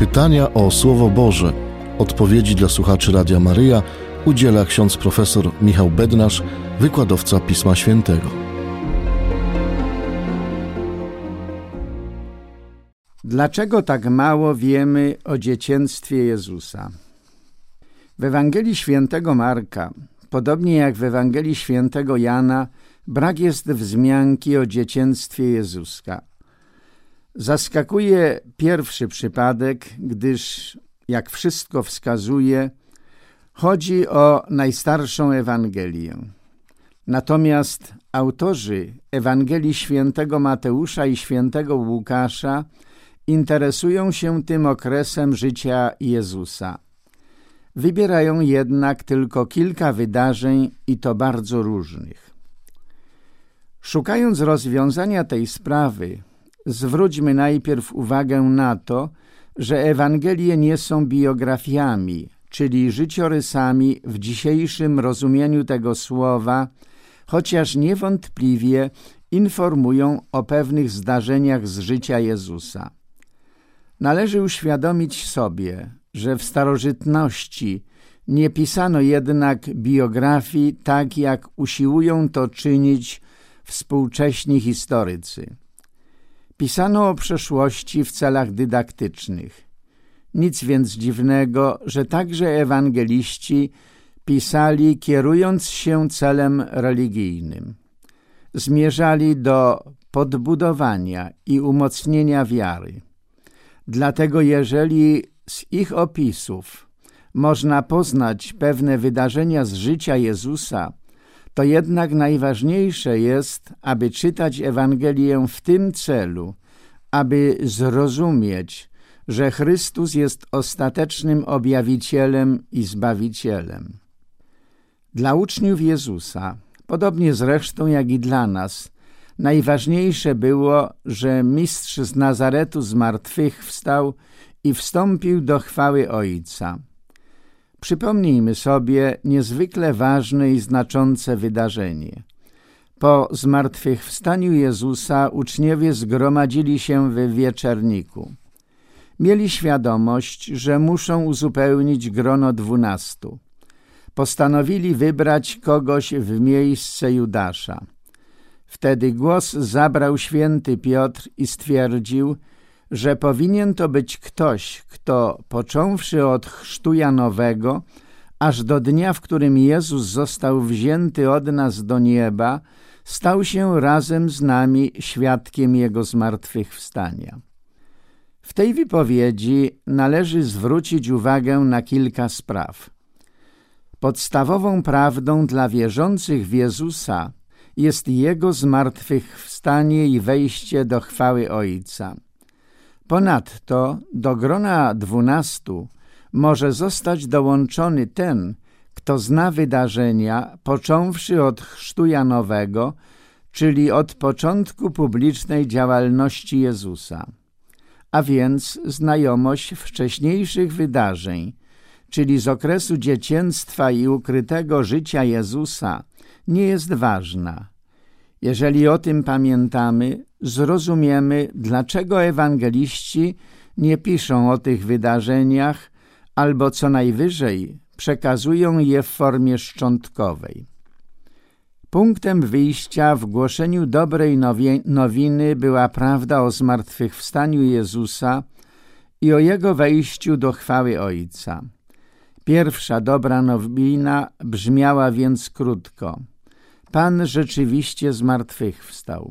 Pytania o Słowo Boże. Odpowiedzi dla słuchaczy Radia Maryja udziela ksiądz profesor Michał Bednarz, wykładowca Pisma Świętego. Dlaczego tak mało wiemy o dzieciństwie Jezusa? W Ewangelii Świętego Marka, podobnie jak w Ewangelii Świętego Jana, brak jest wzmianki o dzieciństwie Jezusa. Zaskakuje pierwszy przypadek, gdyż, jak wszystko wskazuje, chodzi o najstarszą Ewangelię. Natomiast autorzy Ewangelii Świętego Mateusza i Świętego Łukasza interesują się tym okresem życia Jezusa. Wybierają jednak tylko kilka wydarzeń i to bardzo różnych. Szukając rozwiązania tej sprawy, zwróćmy najpierw uwagę na to, że Ewangelie nie są biografiami, czyli życiorysami w dzisiejszym rozumieniu tego słowa, chociaż niewątpliwie informują o pewnych zdarzeniach z życia Jezusa. Należy uświadomić sobie, że w starożytności nie pisano jednak biografii tak, jak usiłują to czynić współcześni historycy. Pisano o przeszłości w celach dydaktycznych. Nic więc dziwnego, że także ewangeliści pisali kierując się celem religijnym. Zmierzali do podbudowania i umocnienia wiary. Dlatego jeżeli z ich opisów można poznać pewne wydarzenia z życia Jezusa, to jednak najważniejsze jest, aby czytać Ewangelię w tym celu, aby zrozumieć, że Chrystus jest ostatecznym objawicielem i Zbawicielem. Dla uczniów Jezusa, podobnie zresztą jak i dla nas, najważniejsze było, że Mistrz z Nazaretu zmartwychwstał i wstąpił do chwały Ojca. Przypomnijmy sobie niezwykle ważne i znaczące wydarzenie. Po zmartwychwstaniu Jezusa uczniowie zgromadzili się w wieczerniku. Mieli świadomość, że muszą uzupełnić grono 12. Postanowili wybrać kogoś w miejsce Judasza. Wtedy głos zabrał święty Piotr i stwierdził, że powinien to być ktoś, kto począwszy od chrztu Janowego, aż do dnia, w którym Jezus został wzięty od nas do nieba, stał się razem z nami świadkiem Jego zmartwychwstania. W tej wypowiedzi należy zwrócić uwagę na kilka spraw. Podstawową prawdą dla wierzących w Jezusa jest Jego zmartwychwstanie i wejście do chwały Ojca. Ponadto do grona 12 może zostać dołączony ten, kto zna wydarzenia, począwszy od chrztu Janowego, czyli od początku publicznej działalności Jezusa, a więc znajomość wcześniejszych wydarzeń, czyli z okresu dzieciństwa i ukrytego życia Jezusa, nie jest ważna. Jeżeli o tym pamiętamy, zrozumiemy, dlaczego ewangeliści nie piszą o tych wydarzeniach albo co najwyżej przekazują je w formie szczątkowej. Punktem wyjścia w głoszeniu dobrej nowiny była prawda o zmartwychwstaniu Jezusa i o Jego wejściu do chwały Ojca. Pierwsza dobra nowina brzmiała więc krótko: Pan rzeczywiście zmartwychwstał.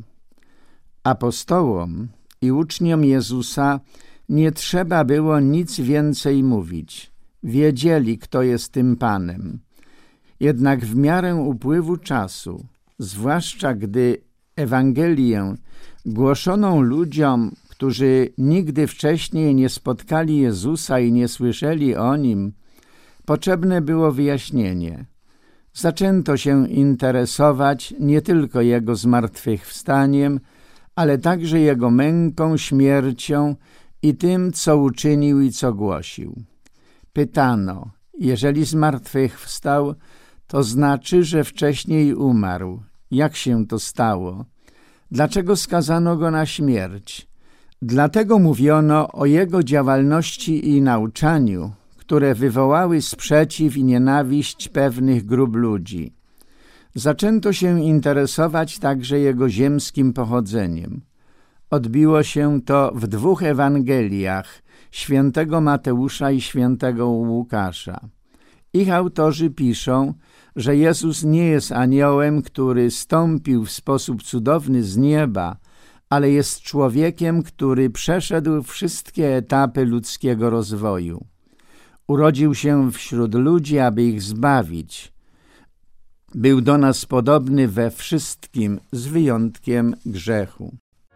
Apostołom i uczniom Jezusa nie trzeba było nic więcej mówić. Wiedzieli, kto jest tym Panem. Jednak w miarę upływu czasu, zwłaszcza gdy Ewangelię głoszoną ludziom, którzy nigdy wcześniej nie spotkali Jezusa i nie słyszeli o Nim, potrzebne było wyjaśnienie. Zaczęto się interesować nie tylko Jego zmartwychwstaniem, ale także Jego męką, śmiercią i tym, co uczynił i co głosił. Pytano, jeżeli zmartwychwstał, to znaczy, że wcześniej umarł. Jak się to stało? Dlaczego skazano go na śmierć? Dlatego mówiono o jego działalności i nauczaniu, które wywołały sprzeciw i nienawiść pewnych grup ludzi. Zaczęto się interesować także jego ziemskim pochodzeniem. Odbiło się to w 2 Ewangeliach, świętego Mateusza i świętego Łukasza. Ich autorzy piszą, że Jezus nie jest aniołem, który stąpił w sposób cudowny z nieba, ale jest człowiekiem, który przeszedł wszystkie etapy ludzkiego rozwoju. Urodził się wśród ludzi, aby ich zbawić. Był do nas podobny we wszystkim, z wyjątkiem grzechu.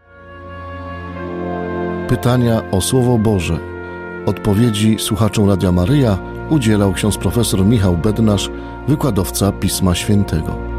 Pytania o Słowo Boże. Odpowiedzi słuchaczom Radia Maryja udzielał ksiądz profesor Michał Bednarz, wykładowca Pisma Świętego.